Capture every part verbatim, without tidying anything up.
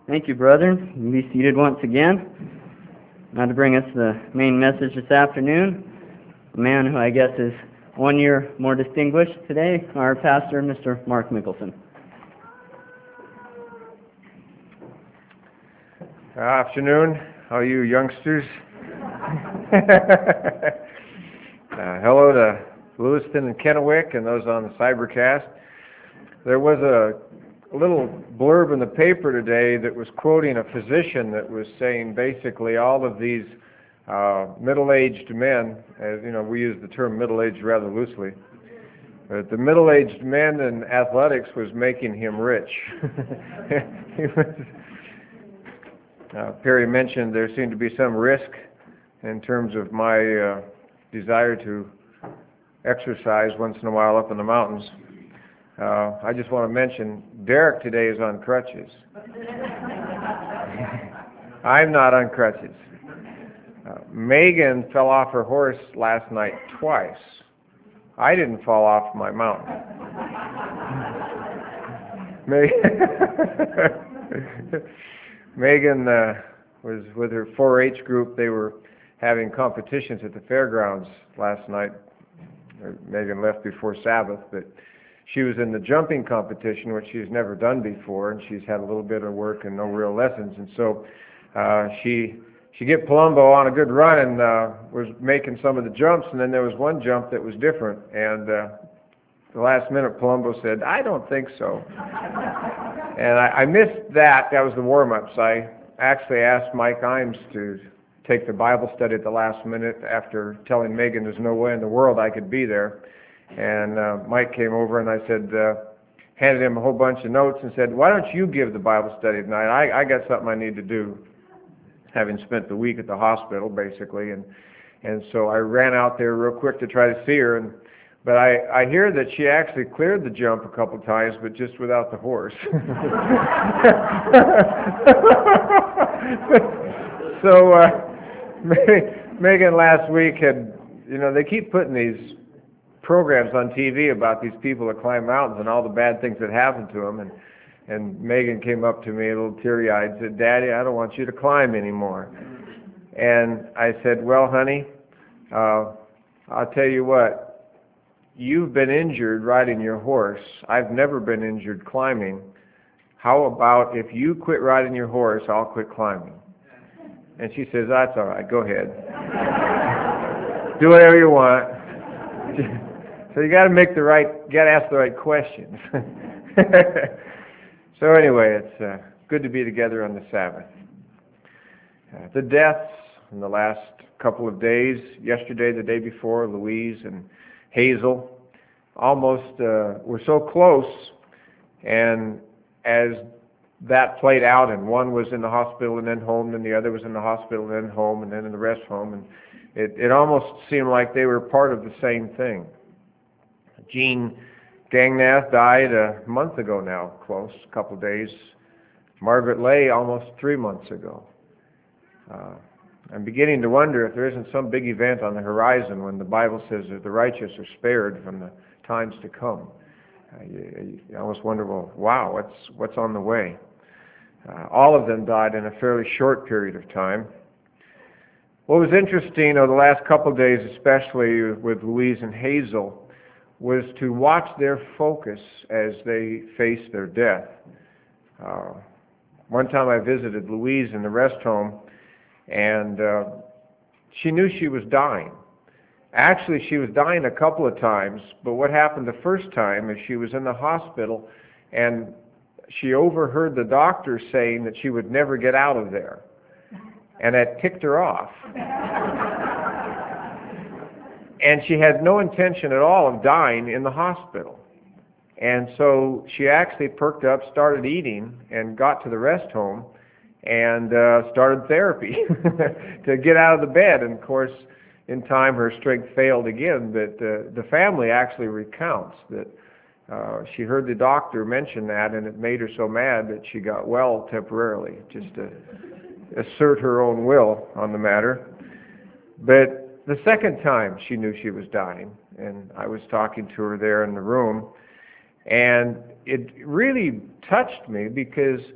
Thank you, brethren. You be seated once again. Now to bring us the main message this afternoon, a man who I guess is one year more distinguished today, our pastor, Mister Mark Mickelson. Good afternoon. How are you, youngsters? uh, hello to Lewiston and Kennewick and those on the Cybercast. There was a little blurb in the paper today that was quoting a physician that was saying basically all of these uh, middle-aged men, as you know, we use the term middle-aged rather loosely, but the middle-aged men in athletics was making him rich. he was, uh, Perry mentioned there seemed to be some risk in terms of my uh, desire to exercise once in a while up in the mountains. Uh, I just want to mention, Derek today is on crutches. I'm not on crutches. Uh, Megan fell off her horse last night twice. I didn't fall off my mountain. Megan uh, was with her four H group. They were having competitions at the fairgrounds last night. Megan left before Sabbath, but she was in the jumping competition, which she's never done before, and she's had a little bit of work and no real lessons. And so uh, she she get Palumbo on a good run and uh, was making some of the jumps, and then there was one jump that was different. And uh, the last minute, Palumbo said, "I don't think so." And I, I missed that. That was the warm-ups. I actually asked Mike Imes to take the Bible study at the last minute after telling Megan there's no way in the world I could be there. And uh, Mike came over and I said, uh, handed him a whole bunch of notes and said, "Why don't you give the Bible study tonight? I, I got something I need to do," having spent the week at the hospital, basically. And and so I ran out there real quick to try to see her. And but I, I hear that she actually cleared the jump a couple times, but just without the horse. so uh, Megan last week had, you know, they keep putting these programs on T V about these people that climb mountains and all the bad things that happen to them, and and Megan came up to me a little teary-eyed and said, "Daddy, I don't want you to climb anymore." And I said, "Well, honey, uh, I'll tell you what, you've been injured riding your horse. I've never been injured climbing. How about if you quit riding your horse, I'll quit climbing?" And she says, "That's all right, go ahead. Do whatever you want." So you got to make the right, you got to ask the right questions. So anyway, it's uh, good to be together on the Sabbath. Uh, the deaths in the last couple of days, yesterday, the day before, Louise and Hazel, almost uh, were so close. And as that played out, and one was in the hospital and then home, and the other was in the hospital and then home, and then in the rest home, and it, it almost seemed like they were part of the same thing. Jean Gangnath died a month ago now, close, a couple of days. Margaret Lay almost three months ago. Uh, I'm beginning to wonder if there isn't some big event on the horizon when the Bible says that the righteous are spared from the times to come. Uh, you, you almost wonder, well, wow, what's, what's on the way? Uh, all of them died in a fairly short period of time. What was interesting over the last couple of days, especially with Louise and Hazel, was to watch their focus as they faced their death. Uh, one time I visited Louise in the rest home, and uh, she knew she was dying. Actually, she was dying a couple of times, but what happened the first time is she was in the hospital, and she overheard the doctor saying that she would never get out of there. And that ticked her off. And she had no intention at all of dying in the hospital. And so she actually perked up, started eating, and got to the rest home, and uh, started therapy to get out of the bed. And of course, in time, her strength failed again. But uh, the family actually recounts that uh, she heard the doctor mention that, and it made her so mad that she got well temporarily, just to assert her own will on the matter. But the second time she knew she was dying, and I was talking to her there in the room, and it really touched me because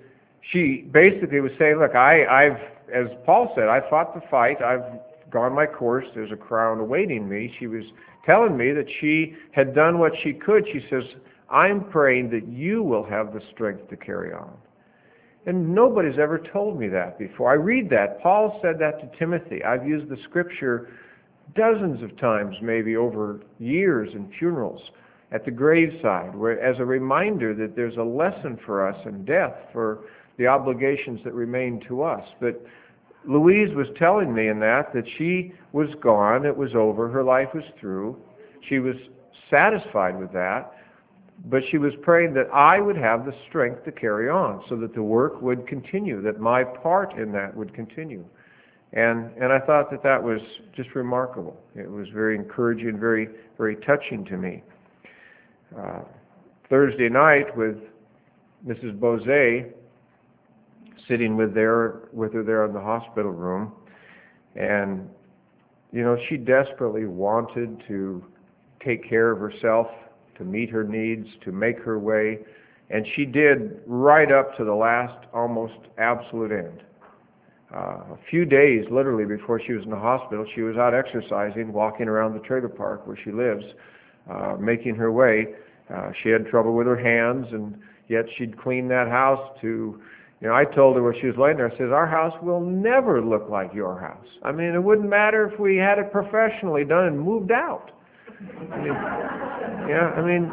she basically was saying, look, I, I've, as Paul said, I fought the fight. I've gone my course. There's a crown awaiting me. She was telling me that she had done what she could. She says, I'm praying that you will have the strength to carry on. And nobody's ever told me that before. I read that. Paul said that to Timothy. I've used the scripture dozens of times, maybe over years in funerals, at the graveside, where as a reminder that there's a lesson for us in death for the obligations that remain to us. But Louise was telling me in that that she was gone, it was over, her life was through. She was satisfied with that, but she was praying that I would have the strength to carry on so that the work would continue, that my part in that would continue. And and I thought that that was just remarkable. It was very encouraging, very, very touching to me. Uh, Thursday night with Missus Bozay, sitting with there with her there in the hospital room, and you know, she desperately wanted to take care of herself, to meet her needs, to make her way, and she did right up to the last, almost absolute end. Uh, a few days, literally, before she was in the hospital, she was out exercising, walking around the trailer park where she lives, uh, making her way. Uh, she had trouble with her hands, and yet she'd clean that house to, you know, I told her when she was laying there, I said, our house will never look like your house. I mean, it wouldn't matter if we had it professionally done and moved out. I mean, yeah, I mean,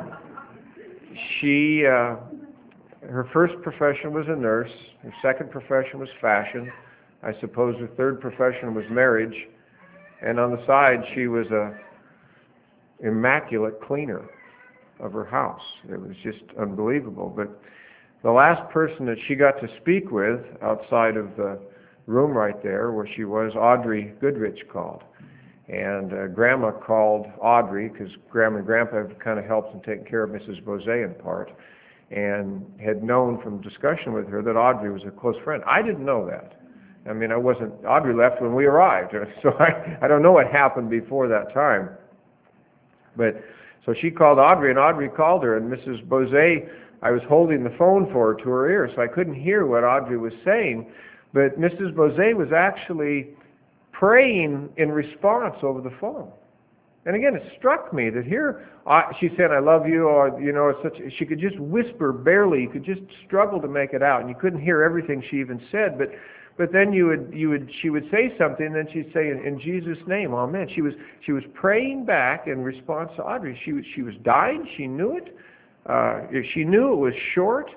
she, uh, her first profession was a nurse, her second profession was fashion, I suppose her third profession was marriage, and on the side she was a immaculate cleaner of her house. It was just unbelievable. But the last person that she got to speak with outside of the room right there where she was, Audrey Goodrich called. And uh, Grandma called Audrey, because Grandma and Grandpa have kind of helped in taking care of Missus Bozay in part, and had known from discussion with her that Audrey was a close friend. I didn't know that. I mean, I wasn't, Audrey left when we arrived, so I, I don't know what happened before that time. But, so she called Audrey, and Audrey called her, and Missus Bozay, I was holding the phone for her to her ear, so I couldn't hear what Audrey was saying, but Missus Bozay was actually praying in response over the phone. And again, it struck me that here, uh, she said, I love you, or, you know, it's such, she could just whisper barely, you could just struggle to make it out, and you couldn't hear everything she even said, but But then you would, you would, she would say something, and then she'd say, in, in Jesus' name, amen. She was, she was praying back in response to Audrey. She was, she was dying. She knew it. Uh, she knew it was short,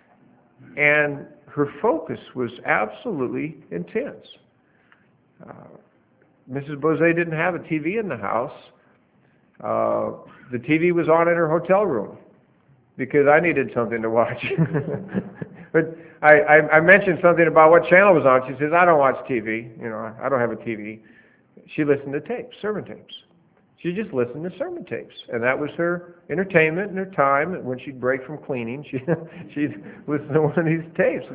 and her focus was absolutely intense. Uh, Missus Bozay didn't have a T V in the house. Uh, the T V was on in her hotel room because I needed something to watch. But I, I, I mentioned something about what channel was on. She says, I don't watch T V. You know, I don't have a T V. She listened to tapes, sermon tapes. She just listened to sermon tapes. And that was her entertainment and her time. When she'd break from cleaning, she, she'd listen to one of these tapes.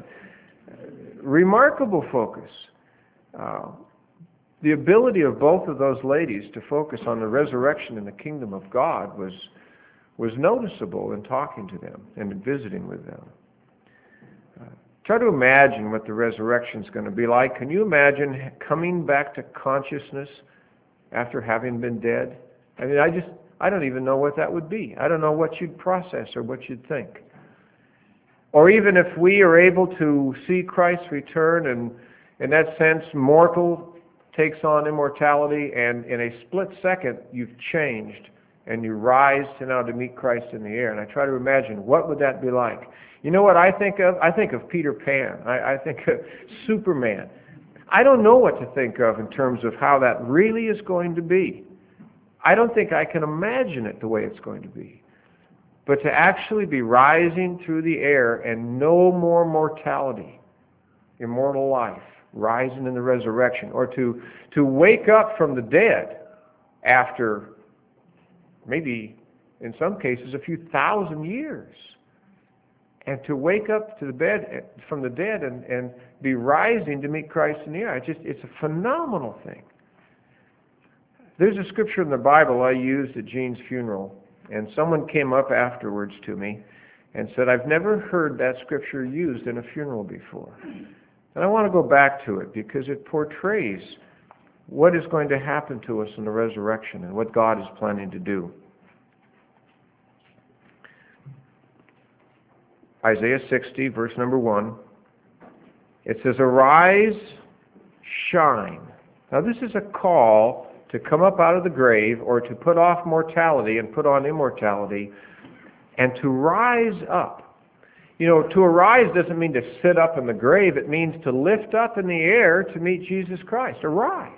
Remarkable focus. Uh, the ability of both of those ladies to focus on the resurrection and the kingdom of God was, was noticeable in talking to them and in visiting with them. Uh, try to imagine what the resurrection is going to be like. Can you imagine coming back to consciousness after having been dead? I mean, I just, I don't even know what that would be. I don't know what you'd process or what you'd think. Or even if we are able to see Christ return, and in that sense, mortal takes on immortality, and in a split second, you've changed, and you rise to now to meet Christ in the air. And I try to imagine, what would that be like? You know what I think of? I think of Peter Pan. I, I think of Superman. I don't know what to think of in terms of how that really is going to be. I don't think I can imagine it the way it's going to be. But to actually be rising through the air and no more mortality, immortal life, rising in the resurrection, or to, to wake up from the dead after maybe, in some cases, a few thousand years. And to wake up to the bed from the dead and, and be rising to meet Christ in the air, it's just, it's a phenomenal thing. There's a scripture in the Bible I used at Jean's funeral, and someone came up afterwards to me and said, I've never heard that scripture used in a funeral before. And I want to go back to it because it portrays what is going to happen to us in the resurrection and what God is planning to do. Isaiah sixty, verse number one. It says, arise, shine. Now this is a call to come up out of the grave, or to put off mortality and put on immortality, and to rise up. You know, to arise doesn't mean to sit up in the grave. It means to lift up in the air to meet Jesus Christ. Arise.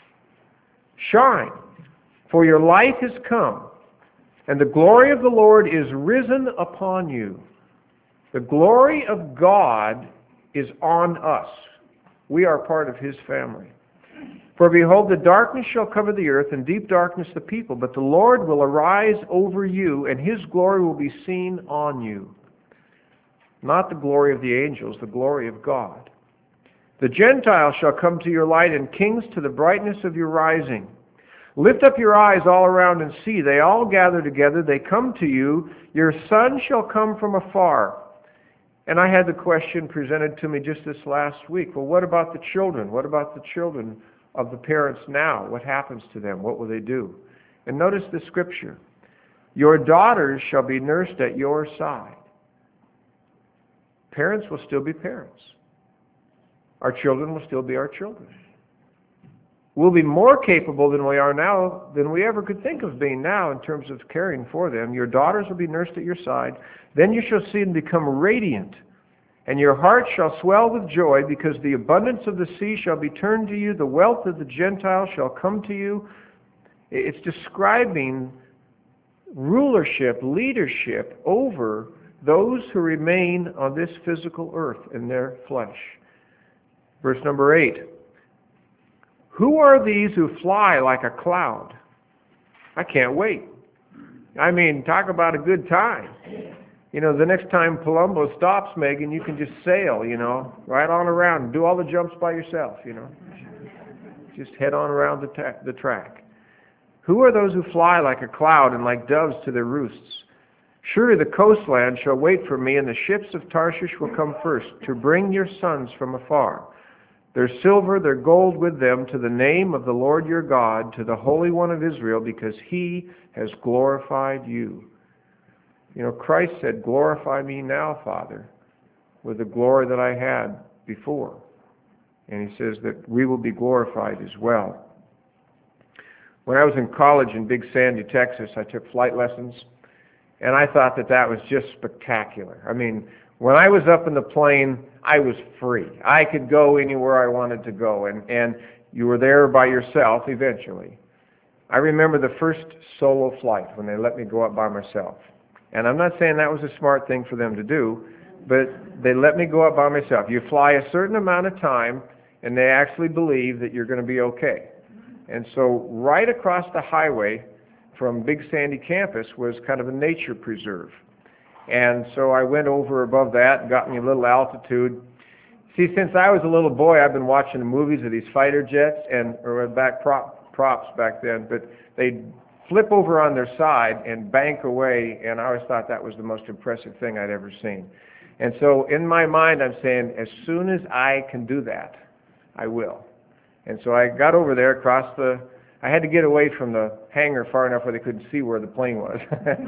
Shine. For your light has come, and the glory of the Lord is risen upon you. The glory of God is on us. We are part of His family. For behold, the darkness shall cover the earth, and deep darkness the people. But the Lord will arise over you, and His glory will be seen on you. Not the glory of the angels, the glory of God. The Gentiles shall come to your light, and kings to the brightness of your rising. Lift up your eyes all around and see. They all gather together. They come to you. Your son shall come from afar. And I had the question presented to me just this last week. Well, what about the children? What about the children of the parents now? What happens to them? What will they do? And notice the scripture. Your daughters shall be nursed at your side. Parents will still be parents. Our children will still be our children. We'll be more capable than we are now, than we ever could think of being now in terms of caring for them. Your daughters will be nursed at your side. Then you shall see them become radiant, and your heart shall swell with joy, because the abundance of the sea shall be turned to you. The wealth of the Gentiles shall come to you. It's describing rulership, leadership over those who remain on this physical earth in their flesh. Verse number eight. Who are these who fly like a cloud? I can't wait. I mean, talk about a good time. You know, the next time Palumbo stops, Megan, you can just sail, you know, right on around and do all the jumps by yourself, you know. Just head on around the, ta- the track. Who are those who fly like a cloud and like doves to their roosts? Surely the coastland shall wait for me, and the ships of Tarshish will come first, to bring your sons from afar. Their silver, their gold with them, to the name of the Lord your God, to the Holy One of Israel, because He has glorified you. You know, Christ said, glorify me now, Father, with the glory that I had before. And He says that we will be glorified as well. When I was in college in Big Sandy, Texas, I took flight lessons, and I thought that that was just spectacular. I mean, when I was up in the plane, I was free. I could go anywhere I wanted to go, and, and you were there by yourself eventually. I remember the first solo flight when they let me go up by myself. And I'm not saying that was a smart thing for them to do, but they let me go up by myself. You fly a certain amount of time, and they actually believe that you're going to be okay. And so right across the highway from Big Sandy campus was kind of a nature preserve. And so I went over above that and got me a little altitude. See, since I was a little boy, I've been watching the movies of these fighter jets, and or back prop, props back then, but they'd flip over on their side and bank away, and I always thought that was the most impressive thing I'd ever seen. And so in my mind, I'm saying, as soon as I can do that, I will. And so I got over there across the, I had to get away from the hangar far enough where they couldn't see where the plane was.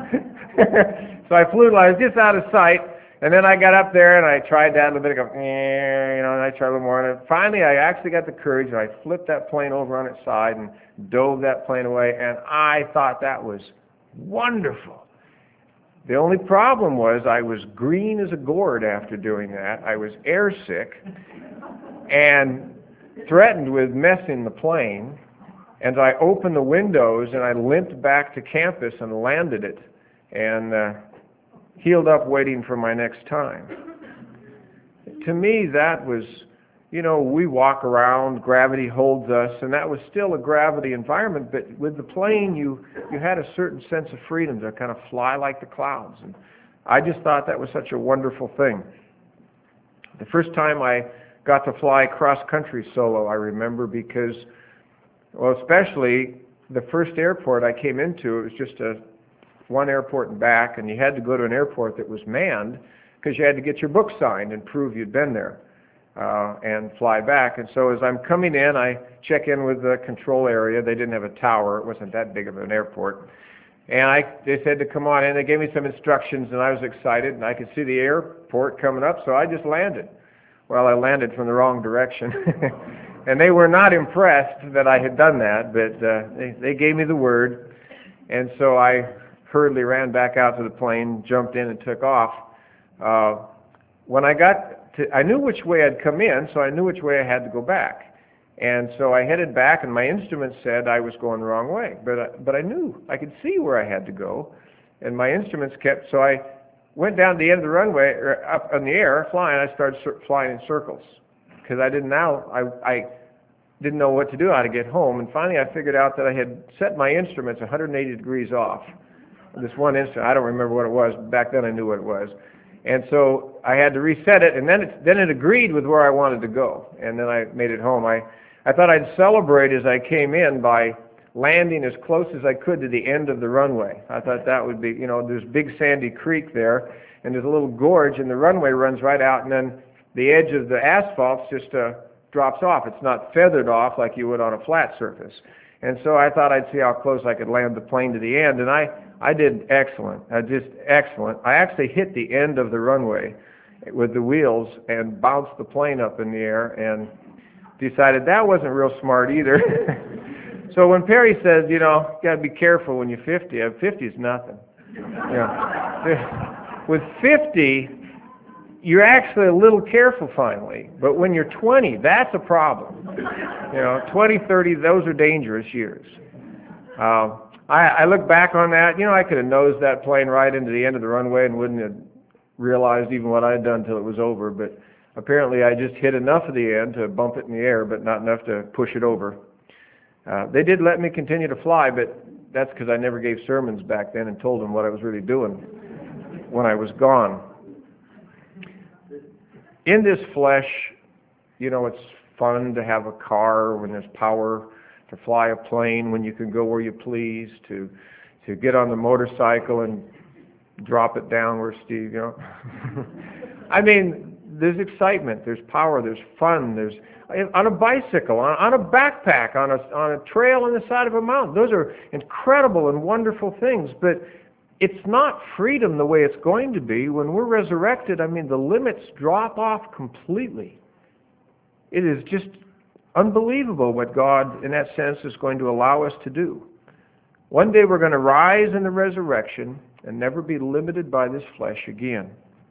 So I flew till I was just out of sight, and then I got up there and I tried that a little bit, I go, eh, you know, and I tried a little more, and finally I actually got the courage, and I flipped that plane over on its side and dove that plane away, and I thought that was wonderful. The only problem was I was green as a gourd after doing that. I was airsick and threatened with messing the plane. And I opened the windows and I limped back to campus and landed it and uh, healed up waiting for my next time. To me, that was, you know, we walk around, gravity holds us, and that was still a gravity environment, but with the plane, you, you had a certain sense of freedom to kind of fly like the clouds. And I just thought that was such a wonderful thing. The first time I got to fly cross-country solo, I remember, because well, especially the first airport I came into, it was just a one airport and back, and you had to go to an airport that was manned because you had to get your book signed and prove you'd been there uh, and fly back. And so as I'm coming in, I check in with the control area. They didn't have a tower. It wasn't that big of an airport. And I, they said to come on in. They gave me some instructions, and I was excited, and I could see the airport coming up, so I just landed. Well, I landed from the wrong direction. And they were not impressed that I had done that, but uh, they, they gave me the word. And so I hurriedly ran back out to the plane, jumped in, and took off. Uh, when I got to, I knew which way I'd come in, so I knew which way I had to go back. And so I headed back, and my instrument said I was going the wrong way. But I, but I knew, I could see where I had to go, and my instruments kept, so I went down to the end of the runway, or up in the air, flying. I started flying in circles, because I didn't now, I, I didn't know what to do, how to get home. And finally I figured out that I had set my instruments one hundred eighty degrees off. This one instrument, I don't remember what it was. Back then I knew what it was. And so I had to reset it, and then it, then it agreed with where I wanted to go. And then I made it home. I, I thought I'd celebrate as I came in by landing as close as I could to the end of the runway. I thought that would be, you know, there's Big Sandy Creek there, and there's a little gorge, and the runway runs right out, and then the edge of the asphalt just uh, drops off. It's not feathered off like you would on a flat surface. And so I thought I'd see how close I could land the plane to the end, and I, I did excellent. I just excellent. I actually hit the end of the runway with the wheels and bounced the plane up in the air, and decided that wasn't real smart either. So when Perry says, you know, you got to be careful when you're fifty, fifty is nothing. You know, with fifty, you're actually a little careful finally. But when you're twenty, that's a problem. You know, twenty, thirty, those are dangerous years. Uh, I, I look back on that, you know, I could have nosed that plane right into the end of the runway and wouldn't have realized even what I had done till it was over. But apparently I just hit enough of the end to bump it in the air, but not enough to push it over. Uh, they did let me continue to fly, but that's because I never gave sermons back then and told them what I was really doing when I was gone. In this flesh, you know, it's fun to have a car when there's power, to fly a plane when you can go where you please, to to get on the motorcycle and drop it down where Steve, you know. I mean, there's excitement, there's power, there's fun, there's on a bicycle, on, on a backpack, on a on a trail on the side of a mountain. Those are incredible and wonderful things, but it's not freedom the way it's going to be. When we're resurrected, I mean, the limits drop off completely. It is just unbelievable what God, in that sense, is going to allow us to do. One day we're going to rise in the resurrection and never be limited by this flesh again.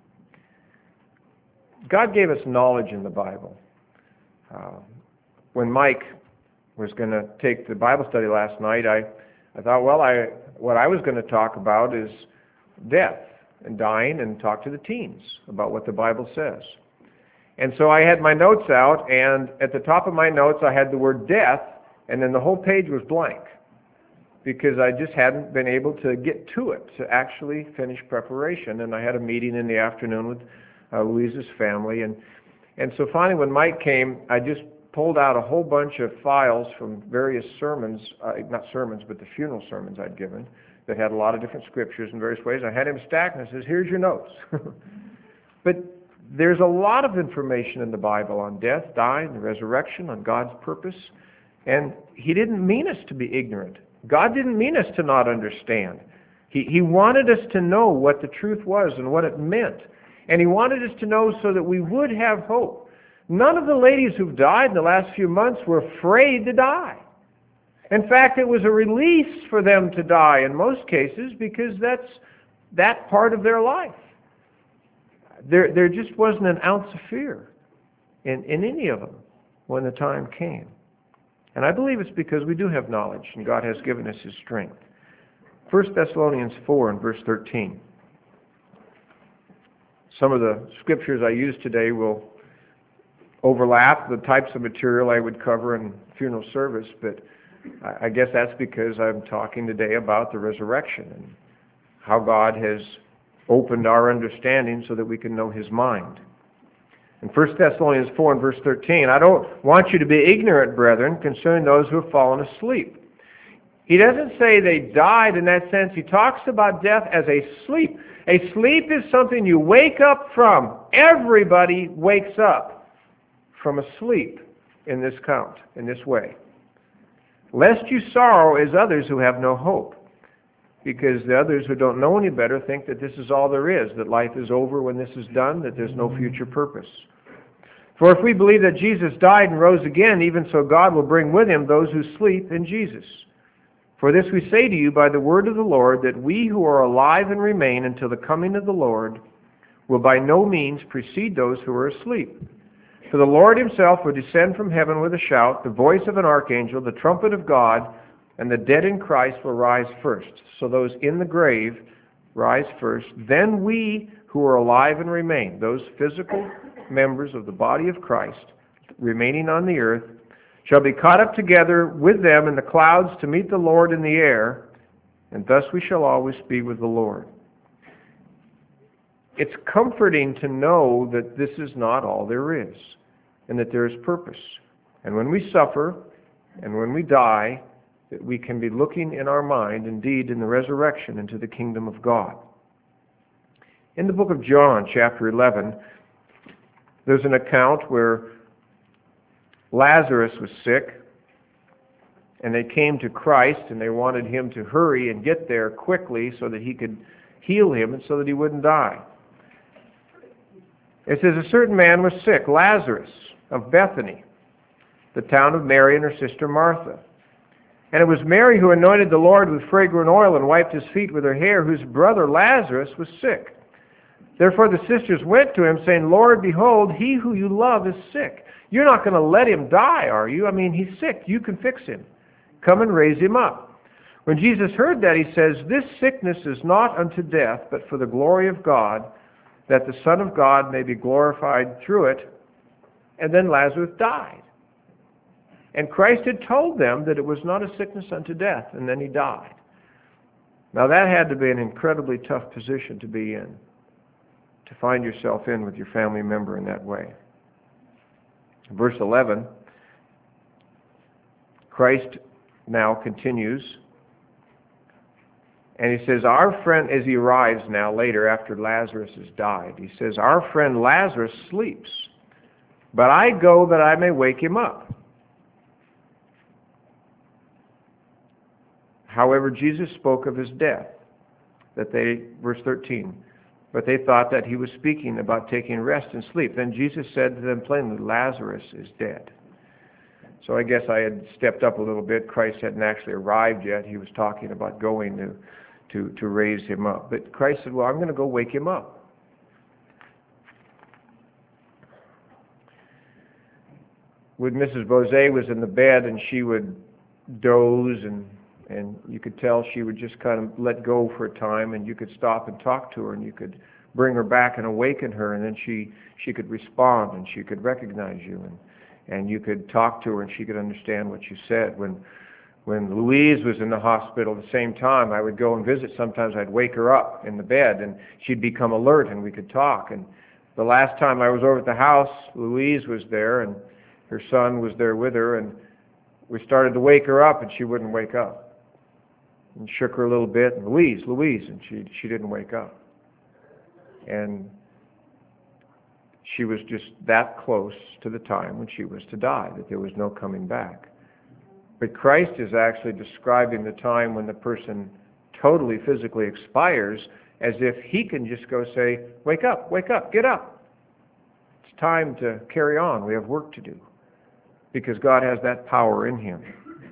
God gave us knowledge in the Bible. Uh, when Mike was going to take the Bible study last night, I, I thought, well, I what I was going to talk about is death and dying, and talk to the teens about what the Bible says. And so I had my notes out, and at the top of my notes I had the word death, and then the whole page was blank, because I just hadn't been able to get to it, to actually finish preparation. And I had a meeting in the afternoon with uh, Louise's family, and And so finally when Mike came, I just pulled out a whole bunch of files from various sermons, uh, not sermons, but the funeral sermons I'd given, that had a lot of different scriptures in various ways. I had him stacked, and I says, here's your notes. But there's a lot of information in the Bible on death, dying, the resurrection, on God's purpose. And he didn't mean us to be ignorant. God didn't mean us to not understand. He, he wanted us to know what the truth was and what it meant. And he wanted us to know so that we would have hope. None of the ladies who've died in the last few months were afraid to die. In fact, it was a release for them to die in most cases, because that's that part of their life. There, there just wasn't an ounce of fear in, in any of them when the time came. And I believe it's because we do have knowledge, and God has given us his strength. First Thessalonians four and verse thirteen. Some of the scriptures I use today will overlap the types of material I would cover in funeral service, but I guess that's because I'm talking today about the resurrection and how God has opened our understanding so that we can know his mind. In First Thessalonians four and verse thirteen, I don't want you to be ignorant, brethren, concerning those who have fallen asleep. He doesn't say they died in that sense. He talks about death as a sleep. A sleep is something you wake up from. Everybody wakes up from a sleep in this count, in this way. Lest you sorrow as others who have no hope. Because the others who don't know any better think that this is all there is, that life is over when this is done, that there's no future purpose. For if we believe that Jesus died and rose again, even so God will bring with him those who sleep in Jesus. For this we say to you by the word of the Lord, that we who are alive and remain until the coming of the Lord will by no means precede those who are asleep. For the Lord himself will descend from heaven with a shout, the voice of an archangel, the trumpet of God, and the dead in Christ will rise first. So those in the grave rise first. Then we who are alive and remain, those physical members of the body of Christ remaining on the earth, shall be caught up together with them in the clouds to meet the Lord in the air, and thus we shall always be with the Lord. It's comforting to know that this is not all there is, and that there is purpose. And when we suffer, and when we die, that we can be looking in our mind, indeed, in the resurrection into the kingdom of God. In the book of John, chapter eleven, there's an account where Lazarus was sick, and they came to Christ, and they wanted him to hurry and get there quickly so that he could heal him and so that he wouldn't die. It says, a certain man was sick, Lazarus, of Bethany, the town of Mary and her sister Martha. And it was Mary who anointed the Lord with fragrant oil and wiped his feet with her hair, whose brother Lazarus was sick. Therefore the sisters went to him, saying, Lord, behold, he who you love is sick. You're not going to let him die, are you? I mean, he's sick. You can fix him. Come and raise him up. When Jesus heard that, he says, this sickness is not unto death, but for the glory of God, that the Son of God may be glorified through it. And then Lazarus died. And Christ had told them that it was not a sickness unto death, and then he died. Now that had to be an incredibly tough position to be in, to find yourself in with your family member in that way. Verse eleven, Christ now continues, and he says, our friend, as he arrives now later after Lazarus has died, he says, our friend Lazarus sleeps, but I go that I may wake him up. However, Jesus spoke of his death, that they, verse thirteen, but they thought that he was speaking about taking rest and sleep. Then Jesus said to them plainly, Lazarus is dead. So I guess I had stepped up a little bit. Christ hadn't actually arrived yet. He was talking about going to, to, to raise him up. But Christ said, well, I'm going to go wake him up. When Missus Bose was in the bed and she would doze, and and you could tell she would just kind of let go for a time, and you could stop and talk to her, and you could bring her back and awaken her, and then she, she could respond, and she could recognize you, and, and you could talk to her, and she could understand what you said. When, when Louise was in the hospital at the same time, I would go and visit. Sometimes I'd wake her up in the bed, and she'd become alert, and we could talk. And the last time I was over at the house, Louise was there, and her son was there with her, and we started to wake her up, and she wouldn't wake up. And shook her a little bit, and Louise, Louise, and she she didn't wake up. And she was just that close to the time when she was to die, that there was no coming back. But Christ is actually describing the time when the person totally physically expires, as if he can just go say, wake up, wake up, get up. It's time to carry on. We have work to do. Because God has that power in him.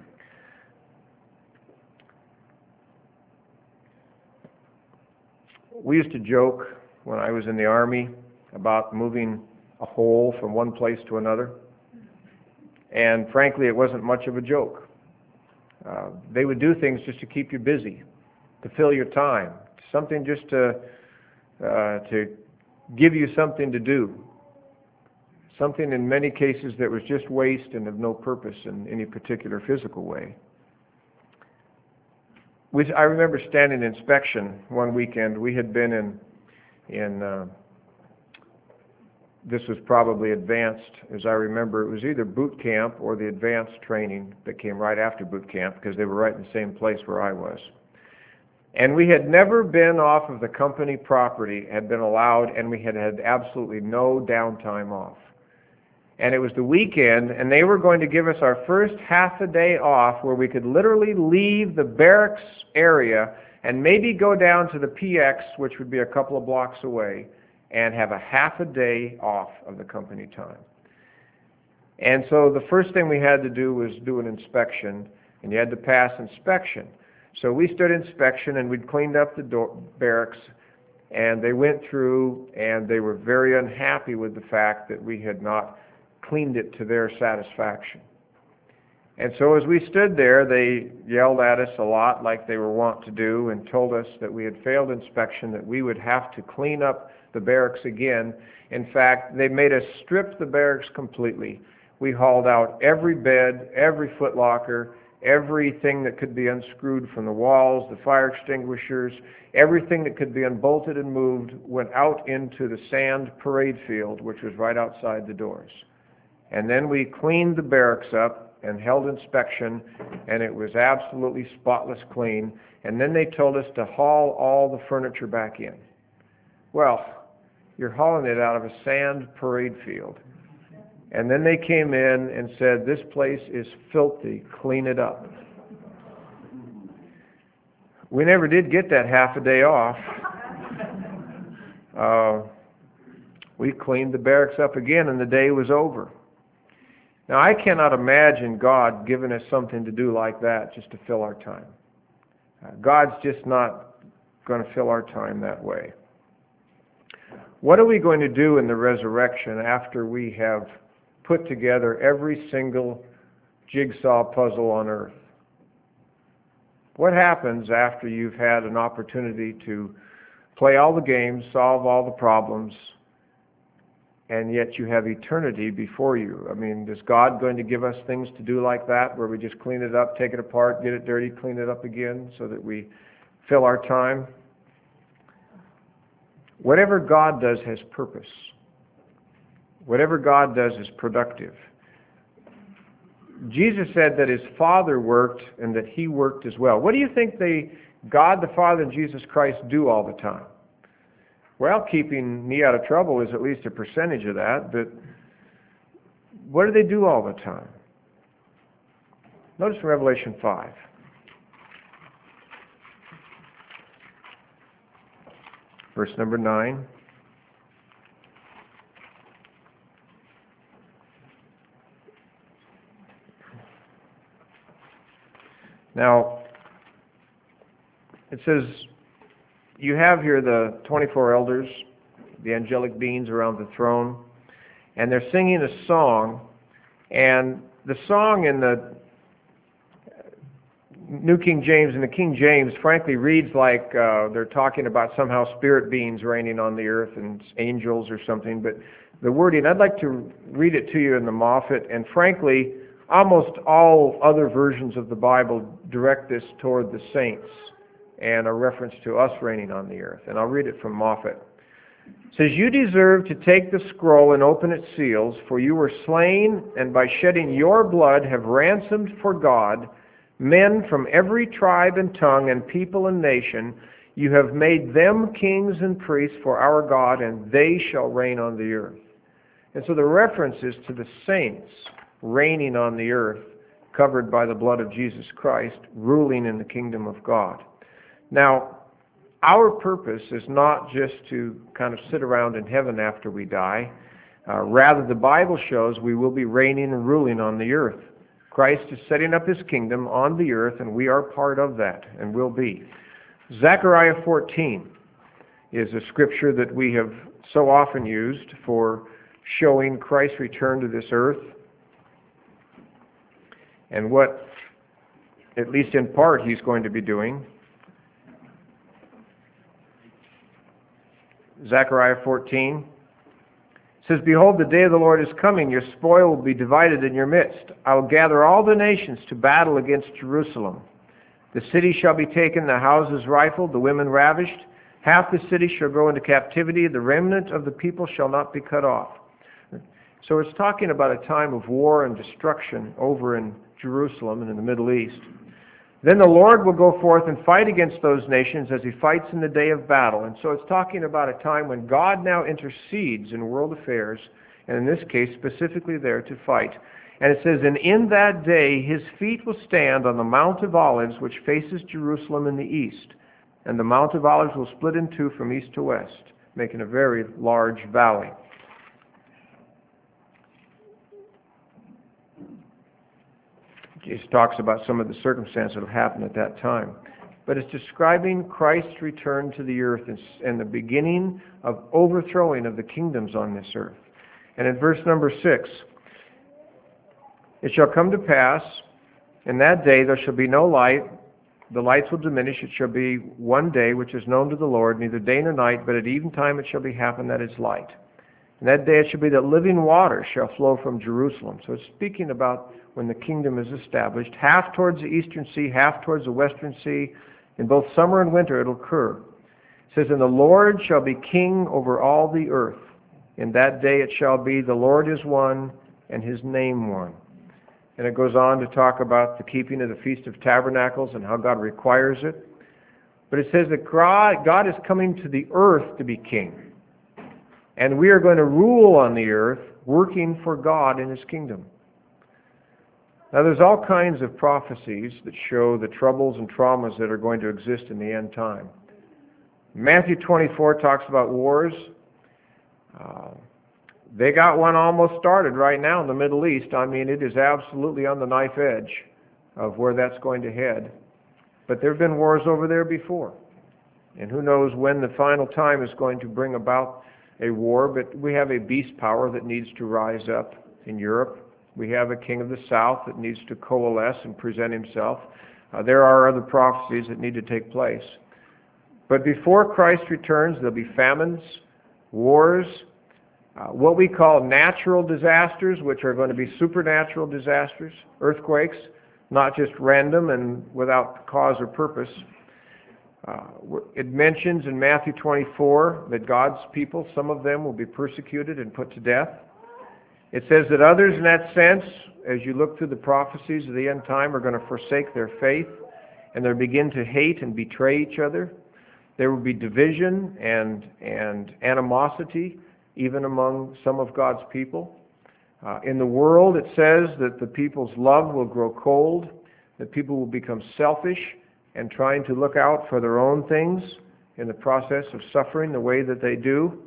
We used to joke when I was in the Army about moving a hole from one place to another. And frankly, it wasn't much of a joke. Uh, they would do things just to keep you busy, to fill your time, something just to, uh, to give you something to do. Something in many cases that was just waste and of no purpose in any particular physical way. We, I remember standing in inspection one weekend. We had been in in uh, this was probably advanced, as I remember, it was either boot camp or the advanced training that came right after boot camp, because they were right in the same place where I was. And we had never been off of the company property, had been allowed, and we had had absolutely no downtime off. And it was the weekend, and they were going to give us our first half a day off where we could literally leave the barracks area and maybe go down to the P X, which would be a couple of blocks away, and have a half a day off of the company time. And so the first thing we had to do was do an inspection, and you had to pass inspection. So we stood inspection, and we'd cleaned up the door, barracks, and they went through, and they were very unhappy with the fact that we had not cleaned it to their satisfaction. And so as we stood there, they yelled at us a lot like they were wont to do, and told us that we had failed inspection, that we would have to clean up the barracks again. In fact, they made us strip the barracks completely. We hauled out every bed, every footlocker, everything that could be unscrewed from the walls, the fire extinguishers, everything that could be unbolted and moved went out into the sand parade field, which was right outside the doors. And then we cleaned the barracks up and held inspection, and it was absolutely spotless clean. And then they told us to haul all the furniture back in. Well, you're hauling it out of a sand parade field. And then they came in and said, "This place is filthy, clean it up." We never did get that half a day off. Uh, we cleaned the barracks up again, and the day was over. Now, I cannot imagine God giving us something to do like that just to fill our time. Uh, God's just not going to fill our time that way. What are we going to do in the resurrection after we have put together every single jigsaw puzzle on earth? What happens after you've had an opportunity to play all the games, solve all the problems, and yet you have eternity before you? I mean, is God going to give us things to do like that, where we just clean it up, take it apart, get it dirty, clean it up again, so that we fill our time? Whatever God does has purpose. Whatever God does is productive. Jesus said that his Father worked and that he worked as well. What do you think they, God the Father and Jesus Christ do all the time? Well, keeping me out of trouble is at least a percentage of that, but what do they do all the time? Notice Revelation five. Verse number nine. Now, it says, you have here the twenty-four elders, the angelic beings around the throne, and they're singing a song, and the song in the New King James and the King James frankly reads like uh, they're talking about somehow spirit beings reigning on the earth and angels or something, but the wording, I'd like to read it to you in the Moffat, and frankly, almost all other versions of the Bible direct this toward the saints and a reference to us reigning on the earth. And I'll read it from Moffat. It says, "You deserve to take the scroll and open its seals, for you were slain, and by shedding your blood have ransomed for God men from every tribe and tongue and people and nation. You have made them kings and priests for our God, and they shall reign on the earth." And so the reference is to the saints reigning on the earth, covered by the blood of Jesus Christ, ruling in the kingdom of God. Now, our purpose is not just to kind of sit around in heaven after we die. Uh, rather, the Bible shows we will be reigning and ruling on the earth. Christ is setting up his kingdom on the earth, and we are part of that, and will be. Zechariah fourteen is a scripture that we have so often used for showing Christ's return to this earth, and what, at least in part, he's going to be doing. Zechariah fourteen says, "Behold, the day of the Lord is coming. Your spoil will be divided in your midst. I will gather all the nations to battle against Jerusalem. The city shall be taken, the houses rifled, the women ravished. Half the city shall go into captivity. The remnant of the people shall not be cut off. So it's talking about a time of war and destruction over in Jerusalem and in the Middle East. Then the Lord will go forth and fight against those nations as he fights in the day of battle. And so it's talking about a time when God now intercedes in world affairs, and in this case specifically there to fight. And it says, and in that day his feet will stand on the Mount of Olives, which faces Jerusalem in the east. And the Mount of Olives will split in two from east to west, making a very large valley. Jesus talks about some of the circumstances that will happen at that time. But it's describing Christ's return to the earth and the beginning of overthrowing of the kingdoms on this earth. And in verse number six, it shall come to pass, in that day there shall be no light, the lights will diminish, it shall be one day which is known to the Lord, neither day nor night, but at eventime it shall be happen that is light. In that day it shall be that living water shall flow from Jerusalem. So it's speaking about when the kingdom is established, half towards the eastern sea, half towards the western sea. In both summer and winter it will occur. It says, and the Lord shall be king over all the earth. In that day it shall be, the Lord is one, and his name one. And it goes on to talk about the keeping of the Feast of Tabernacles and how God requires it. But it says that God is coming to the earth to be king. And we are going to rule on the earth, working for God in his kingdom. Now there's all kinds of prophecies that show the troubles and traumas that are going to exist in the end time. Matthew twenty-four talks about wars. Uh, they got one almost started right now in the Middle East. I mean, it is absolutely on the knife edge of where that's going to head. But there have been wars over there before. And who knows when the final time is going to bring about a war. But we have a beast power that needs to rise up in Europe. We have a king of the south that needs to coalesce and present himself. Uh, there are other prophecies that need to take place. But before Christ returns, there'll be famines, wars, uh, what we call natural disasters, which are going to be supernatural disasters, earthquakes, not just random and without cause or purpose. Uh, it mentions in Matthew twenty-four that God's people, some of them will be persecuted and put to death. It says that others in that sense, as you look through the prophecies of the end time, are going to forsake their faith and they'll begin to hate and betray each other. There will be division and, and animosity even among some of God's people. Uh, in the world, it says that the people's love will grow cold, that people will become selfish and trying to look out for their own things in the process of suffering the way that they do.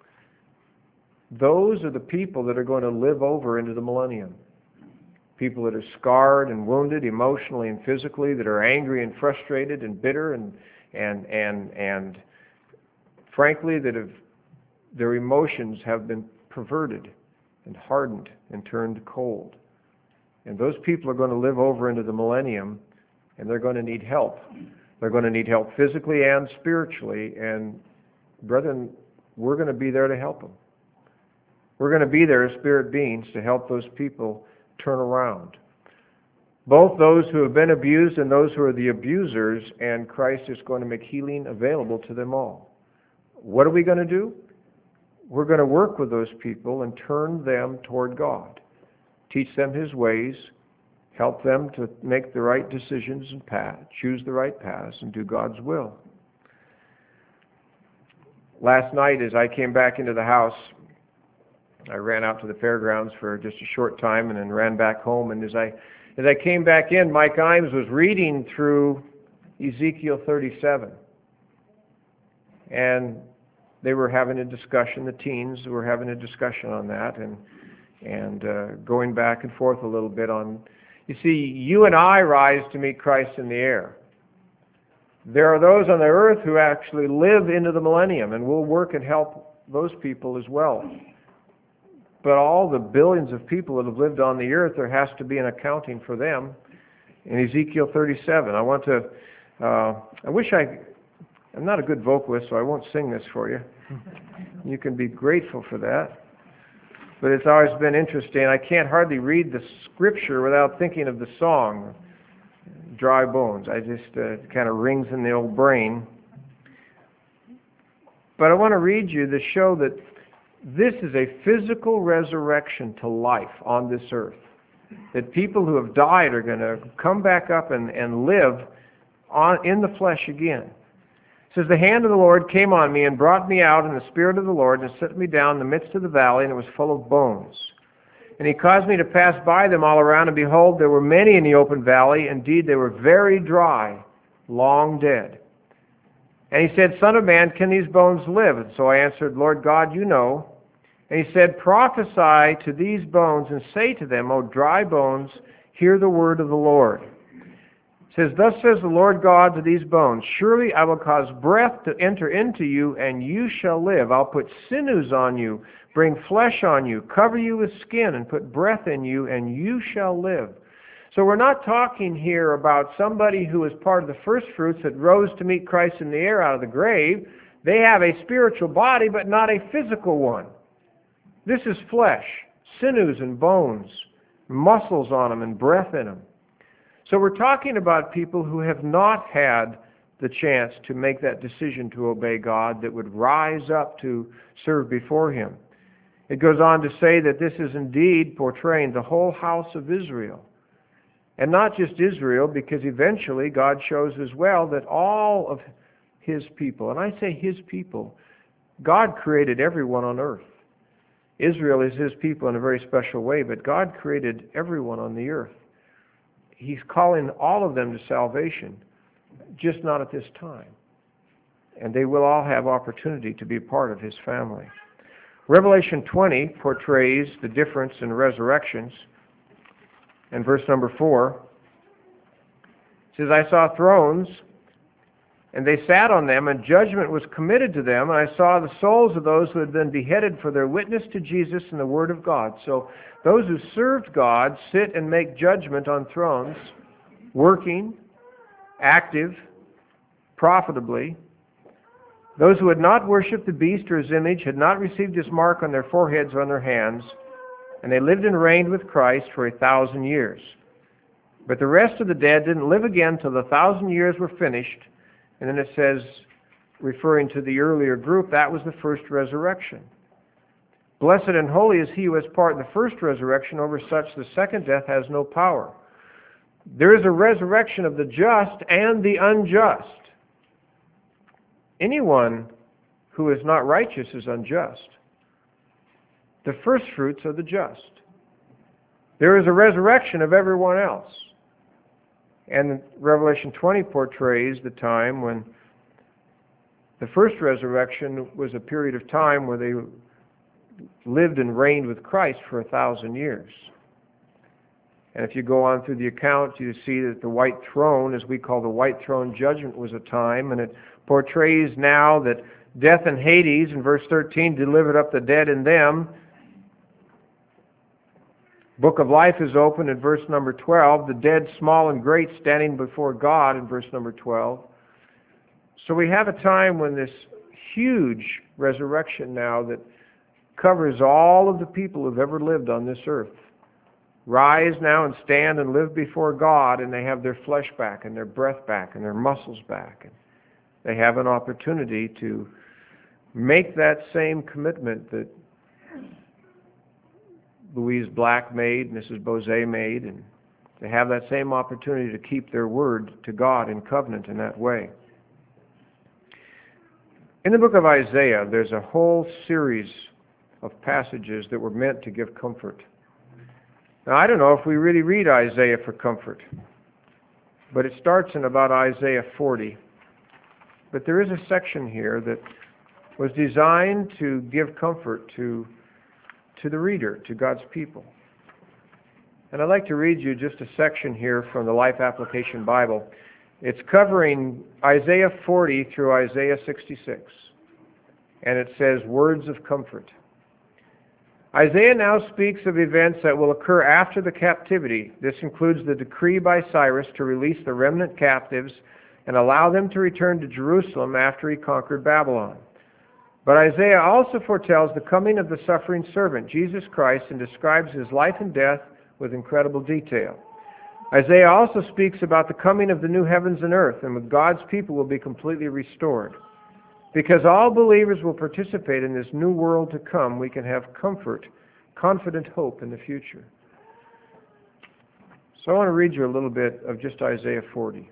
Those are the people that are going to live over into the millennium. People that are scarred and wounded emotionally and physically, that are angry and frustrated and bitter and and and and frankly that have their emotions have been perverted and hardened and turned cold. And those people are going to live over into the millennium, and they're going to need help. They're going to need help physically and spiritually, and brethren, we're going to be there to help them. We're going to be there as spirit beings to help those people turn around. Both those who have been abused and those who are the abusers, and Christ is going to make healing available to them all. What are we going to do? We're going to work with those people and turn them toward God. Teach them his ways, help them to make the right decisions and path, choose the right paths, and do God's will. Last night as I came back into the house, I ran out to the fairgrounds for just a short time and then ran back home. And as I as I came back in, Mike Imes was reading through Ezekiel thirty-seven. And they were having a discussion, the teens were having a discussion on that and and uh, going back and forth a little bit on, you see, you and I rise to meet Christ in the air. There are those on the earth who actually live into the millennium, and we'll work and help those people as well. But all the billions of people that have lived on the earth, there has to be an accounting for them. In Ezekiel thirty-seven, I want to, uh, I wish I, I'm not a good vocalist, so I won't sing this for you. You can be grateful for that. But it's always been interesting. I can't hardly read the scripture without thinking of the song, Dry Bones. I just, uh, it kind of rings in the old brain. But I want to read you to show that this is a physical resurrection to life on this earth. That people who have died are going to come back up and, and live on, in the flesh again. It says, the hand of the Lord came on me and brought me out in the spirit of the Lord and set me down in the midst of the valley, and it was full of bones. And he caused me to pass by them all around, and behold, there were many in the open valley. Indeed, they were very dry, long dead. And he said, Son of man, can these bones live? And so I answered, Lord God, you know. And he said, prophesy to these bones and say to them, O dry bones, hear the word of the Lord. It says, thus says the Lord God to these bones, surely I will cause breath to enter into you, and you shall live. I'll put sinews on you, bring flesh on you, cover you with skin, and put breath in you, and you shall live. So we're not talking here about somebody who was part of the first fruits that rose to meet Christ in the air out of the grave. They have a spiritual body, but not a physical one. This is flesh, sinews and bones, muscles on them and breath in them. So we're talking about people who have not had the chance to make that decision to obey God, that would rise up to serve before Him. It goes on to say that this is indeed portraying the whole house of Israel. And not just Israel, because eventually God shows as well that all of His people, and I say His people, God created everyone on earth. Israel is His people in a very special way, but God created everyone on the earth. He's calling all of them to salvation, just not at this time. And they will all have opportunity to be part of His family. Revelation twenty portrays the difference in resurrections. In verse number four, it says, I saw thrones, and they sat on them, and judgment was committed to them. And I saw the souls of those who had been beheaded for their witness to Jesus and the Word of God. So those who served God sit and make judgment on thrones, working, active, profitably. Those who had not worshipped the beast or his image, had not received his mark on their foreheads or on their hands, and they lived and reigned with Christ for a thousand years. But the rest of the dead didn't live again till the thousand years were finished. And then it says, referring to the earlier group, that was the first resurrection. Blessed and holy is he who has part in the first resurrection. Over such the second death has no power. There is a resurrection of the just and the unjust. Anyone who is not righteous is unjust. The first fruits are the just. There is a resurrection of everyone else. And Revelation twenty portrays the time when the first resurrection was a period of time where they lived and reigned with Christ for a thousand years. And if you go on through the account, you see that the white throne, as we call the white throne judgment, was a time, and it portrays now that death and Hades, in verse thirteen, delivered up the dead in them. Book of life is open in verse number twelve. The dead, small and great, standing before God in verse number twelve. So we have a time when this huge resurrection now that covers all of the people who've ever lived on this earth rise now and stand and live before God, and they have their flesh back and their breath back and their muscles back. And they have an opportunity to make that same commitment that Louise Black made, Missus Bozay made, and to have that same opportunity to keep their word to God in covenant in that way. In the book of Isaiah, there's a whole series of passages that were meant to give comfort. Now, I don't know if we really read Isaiah for comfort, but it starts in about Isaiah forty. But there is a section here that was designed to give comfort to to the reader, to God's people. And I'd like to read you just a section here from the Life Application Bible. It's covering Isaiah forty through Isaiah sixty-six. And it says, words of comfort. Isaiah now speaks of events that will occur after the captivity. This includes the decree by Cyrus to release the remnant captives and allow them to return to Jerusalem after he conquered Babylon. But Isaiah also foretells the coming of the suffering servant, Jesus Christ, and describes his life and death with incredible detail. Isaiah also speaks about the coming of the new heavens and earth, and with God's people will be completely restored. Because all believers will participate in this new world to come, we can have comfort, confident hope in the future. So I want to read you a little bit of just Isaiah forty.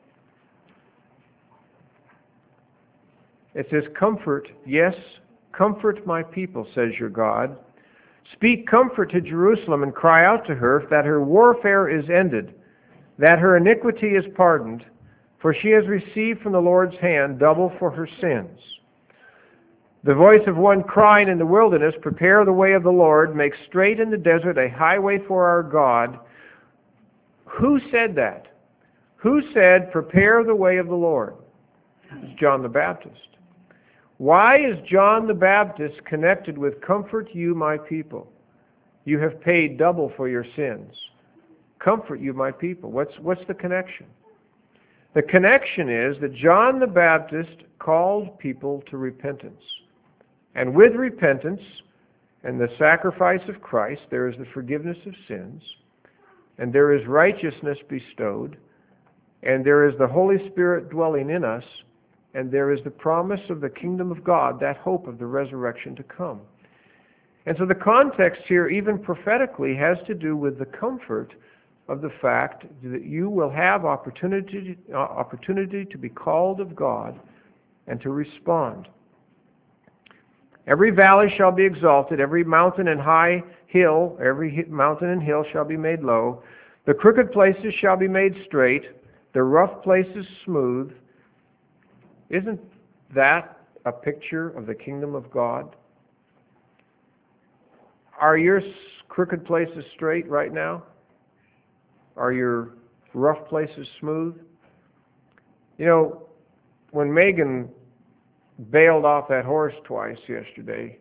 It says, "Comfort, yes, comfort my people, says your God. Speak comfort to Jerusalem and cry out to her that her warfare is ended, that her iniquity is pardoned, for she has received from the Lord's hand double for her sins. The voice of one crying in the wilderness, prepare the way of the Lord, make straight in the desert a highway for our God." Who said that? Who said, prepare the way of the Lord? It's John the Baptist. Why is John the Baptist connected with comfort you, my people? You have paid double for your sins. Comfort you, my people. What's, what's the connection? The connection is that John the Baptist called people to repentance. And with repentance and the sacrifice of Christ, there is the forgiveness of sins, and there is righteousness bestowed, and there is the Holy Spirit dwelling in us, and there is the promise of the kingdom of God, that hope of the resurrection to come. And so the context here, even prophetically, has to do with the comfort of the fact that you will have opportunity, uh, opportunity to be called of God and to respond. Every valley shall be exalted, every mountain and high hill, every mountain and hill shall be made low. The crooked places shall be made straight, the rough places smooth. Isn't that a picture of the kingdom of God? Are your crooked places straight right now? Are your rough places smooth? You know, when Megan bailed off that horse twice yesterday,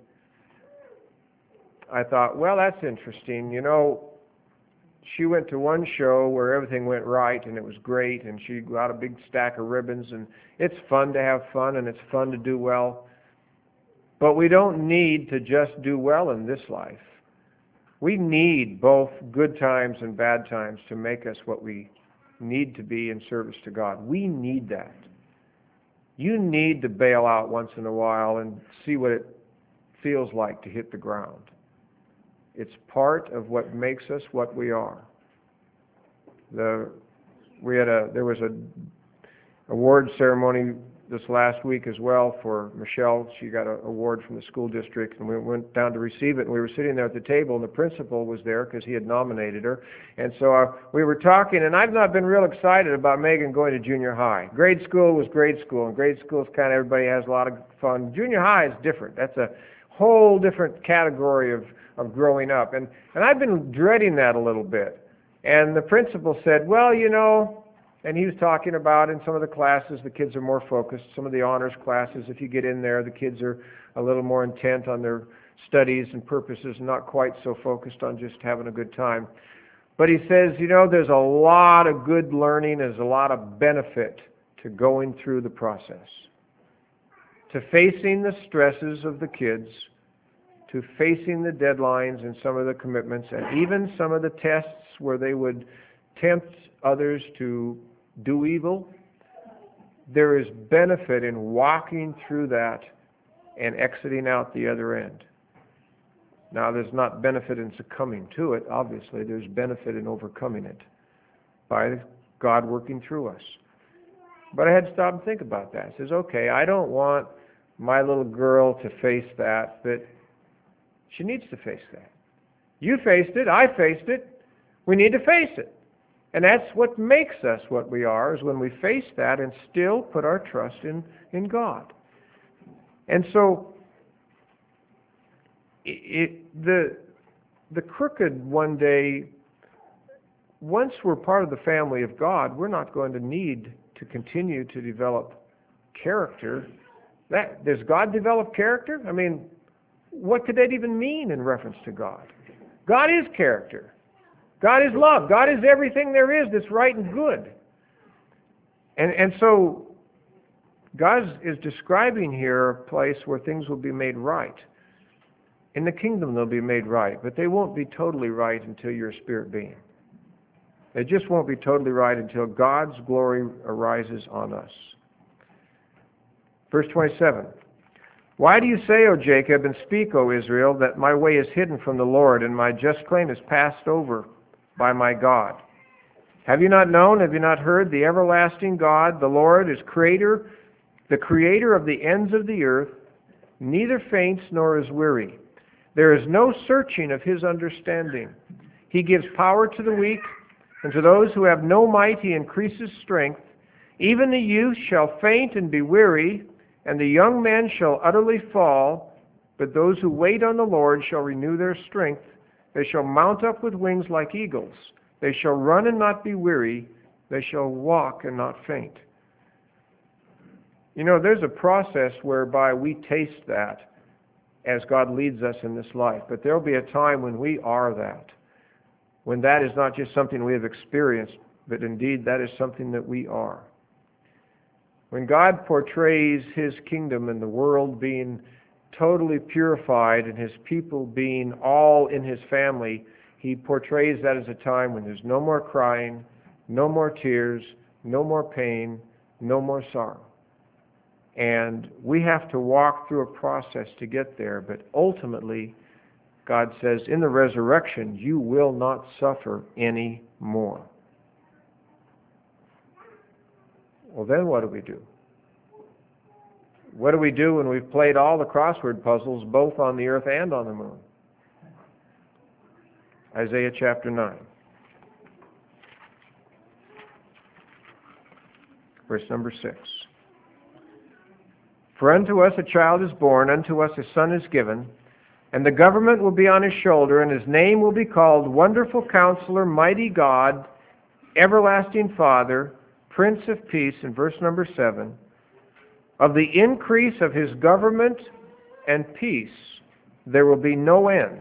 I thought, well, that's interesting. You know, she went to one show where everything went right and it was great, and she got a big stack of ribbons, and it's fun to have fun and it's fun to do well. But we don't need to just do well in this life. We need both good times and bad times to make us what we need to be in service to God. We need that. You need to bail out once in a while and see what it feels like to hit the ground. It's part of what makes us what we are. The we had a there was a award ceremony this last week as well for Michelle. She got an award from the school district, and we went down to receive it, and we were sitting there at the table, and the principal was there because he had nominated her. And so uh, we were talking, and I've not been real excited about Megan going to junior high. Grade school was grade school, and grade school is kind of, everybody has a lot of fun. Junior high is different. That's a whole different category of, of growing up. And, and I've been dreading that a little bit. And the principal said, well, you know, and he was talking about in some of the classes, the kids are more focused. Some of the honors classes, if you get in there, the kids are a little more intent on their studies and purposes, not quite so focused on just having a good time. But he says, you know, there's a lot of good learning, there's a lot of benefit to going through the process, to facing the stresses of the kids, to facing the deadlines and some of the commitments, and even some of the tests where they would tempt others to do evil. There is benefit in walking through that and exiting out the other end. Now, there's not benefit in succumbing to it. Obviously, there's benefit in overcoming it by God working through us. But I had to stop and think about that. I says, okay, I don't want my little girl to face that, but she needs to face that. You faced it. I faced it. We need to face it. And that's what makes us what we are, is when we face that and still put our trust in, in God. And so it, the, the crooked one day, once we're part of the family of God, we're not going to need to continue to develop character. That, does God develop character? I mean, what could that even mean in reference to God? God is character. God is love. God is everything there is that's right and good. And and so God is describing here a place where things will be made right. In the kingdom they'll be made right, but they won't be totally right until you're a spirit being. They just won't be totally right until God's glory arises on us. Verse twenty-seven. Why do you say, O Jacob, and speak, O Israel, that my way is hidden from the Lord, and my just claim is passed over by my God? Have you not known, have you not heard, the everlasting God, the Lord, is creator, the creator of the ends of the earth, neither faints nor is weary. There is no searching of his understanding. He gives power to the weak, and to those who have no might he increases strength. Even the youth shall faint and be weary, and the young men shall utterly fall, but those who wait on the Lord shall renew their strength. They shall mount up with wings like eagles. They shall run and not be weary. They shall walk and not faint. You know, there's a process whereby we taste that as God leads us in this life. But there will be a time when we are that. When that is not just something we have experienced, but indeed that is something that we are. When God portrays his kingdom and the world being totally purified and his people being all in his family, he portrays that as a time when there's no more crying, no more tears, no more pain, no more sorrow. And we have to walk through a process to get there, but ultimately, God says, in the resurrection, you will not suffer any more. Well, then what do we do? What do we do when we've played all the crossword puzzles, both on the earth and on the moon? Isaiah chapter nine. Verse number six. For unto us a child is born, unto us a son is given, and the government will be on his shoulder, and his name will be called Wonderful Counselor, Mighty God, Everlasting Father, Prince of Peace, in verse number seven. Of the increase of his government and peace there will be no end.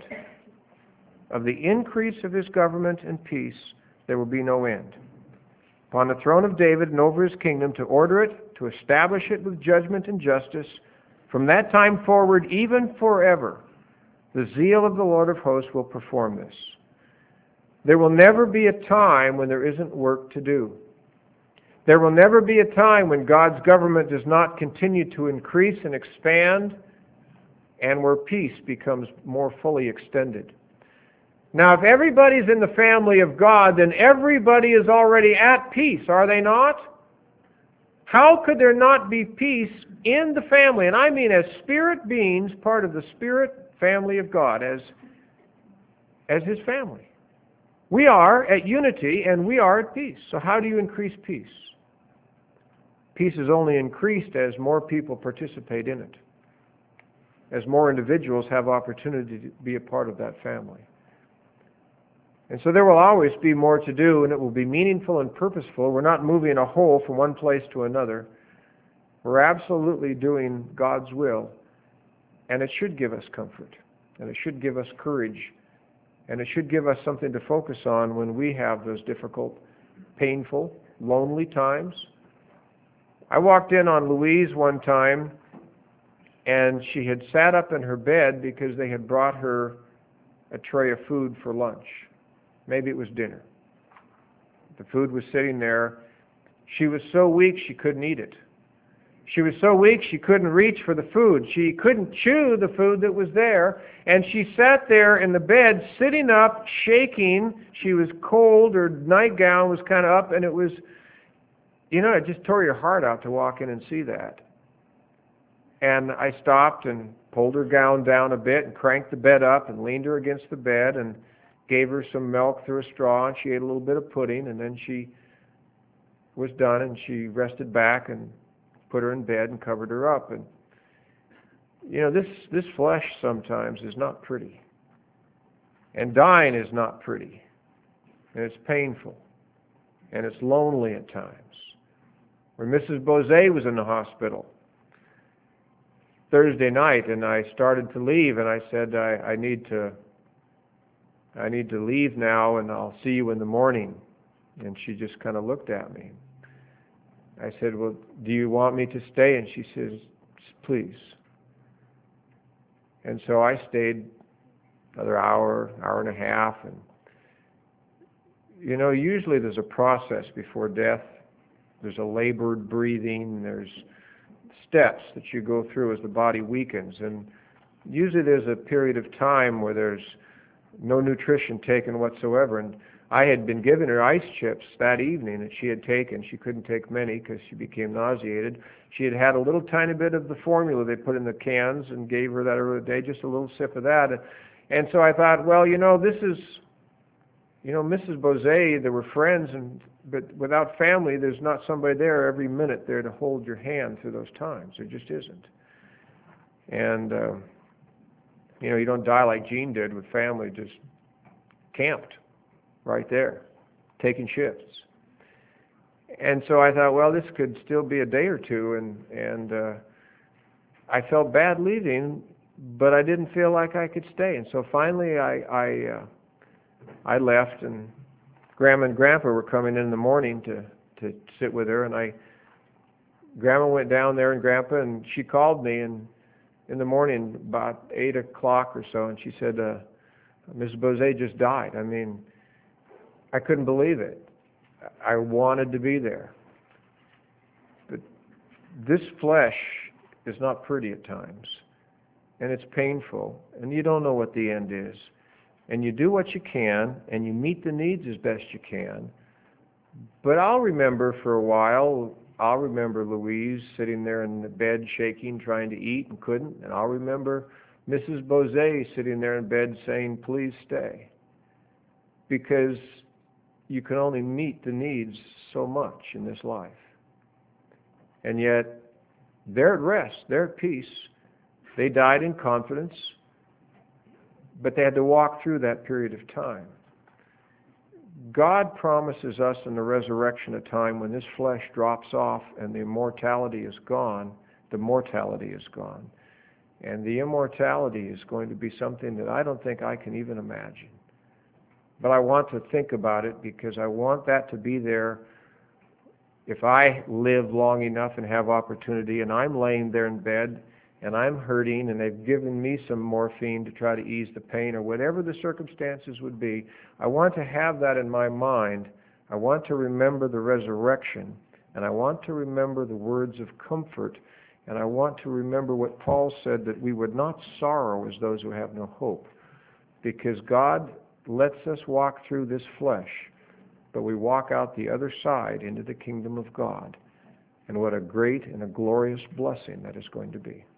Of the increase of his government and peace there will be no end. Upon the throne of David and over his kingdom, to order it, to establish it with judgment and justice, from that time forward, even forever, the zeal of the Lord of hosts will perform this. There will never be a time when there isn't work to do. There will never be a time when God's government does not continue to increase and expand, and where peace becomes more fully extended. Now, if everybody's in the family of God, then everybody is already at peace, are they not? How could there not be peace in the family? And I mean as spirit beings, part of the spirit family of God, as, as his family. We are at unity and we are at peace. So how do you increase peace? Peace is only increased as more people participate in it, as more individuals have opportunity to be a part of that family. And so there will always be more to do, and it will be meaningful and purposeful. We're not moving a whole from one place to another. We're absolutely doing God's will, and it should give us comfort, and it should give us courage, and it should give us something to focus on when we have those difficult, painful, lonely times. I walked in on Louise one time, and she had sat up in her bed because they had brought her a tray of food for lunch. Maybe it was dinner. The food was sitting there. She was so weak she couldn't eat it. She was so weak she couldn't reach for the food. She couldn't chew the food that was there. And she sat there in the bed, sitting up, shaking. She was cold. Her nightgown was kind of up, and it was, you know, it just tore your heart out to walk in and see that. And I stopped and pulled her gown down a bit and cranked the bed up and leaned her against the bed and gave her some milk through a straw, and she ate a little bit of pudding, and then she was done, and she rested back and put her in bed and covered her up. And you know, this this flesh sometimes is not pretty, and dying is not pretty, and it's painful, and it's lonely at times. Where Missus Bose was in the hospital Thursday night, and I started to leave, and I said, I, I need to I need to leave now, and I'll see you in the morning. And she just kind of looked at me. I said, well, do you want me to stay? And she says, please. And so I stayed another hour, hour and a half. And you know, usually there's a process before death. There's a labored breathing. There's steps that you go through as the body weakens. And usually there's a period of time where there's no nutrition taken whatsoever. And I had been giving her ice chips that evening that she had taken. She couldn't take many because she became nauseated. She had had a little tiny bit of the formula they put in the cans and gave her that every day, just a little sip of that. And so I thought, well, you know, this is, you know, Missus Bozay, there were friends, and but without family, there's not somebody there every minute there to hold your hand through those times. There just isn't. And, uh, you know, you don't die like Gene did with family, just camped right there, taking shifts. And so I thought, well, this could still be a day or two, and, and uh, I felt bad leaving, but I didn't feel like I could stay. And so finally I, I, uh, I left, and Grandma and Grandpa were coming in in the morning to, to sit with her, and I, Grandma went down there and Grandpa, and she called me and in the morning about eight o'clock or so, and she said, uh, Missus Bozay just died. I mean, I couldn't believe it. I wanted to be there. But this flesh is not pretty at times, and it's painful, and you don't know what the end is. And you do what you can, and you meet the needs as best you can. But I'll remember for a while, I'll remember Louise sitting there in the bed shaking, trying to eat and couldn't. And I'll remember Missus Bozay sitting there in bed saying, please stay. Because you can only meet the needs so much in this life. And yet, they're at rest, they're at peace. They died in confidence, but they had to walk through that period of time. God promises us in the resurrection a time when this flesh drops off and the immortality is gone, the mortality is gone. And the immortality is going to be something that I don't think I can even imagine. But I want to think about it because I want that to be there if I live long enough and have opportunity, and I'm laying there in bed and I'm hurting, and they've given me some morphine to try to ease the pain, or whatever the circumstances would be. I want to have that in my mind. I want to remember the resurrection, and I want to remember the words of comfort, and I want to remember what Paul said, that we would not sorrow as those who have no hope, because God lets us walk through this flesh, but we walk out the other side into the kingdom of God. And what a great and a glorious blessing that is going to be.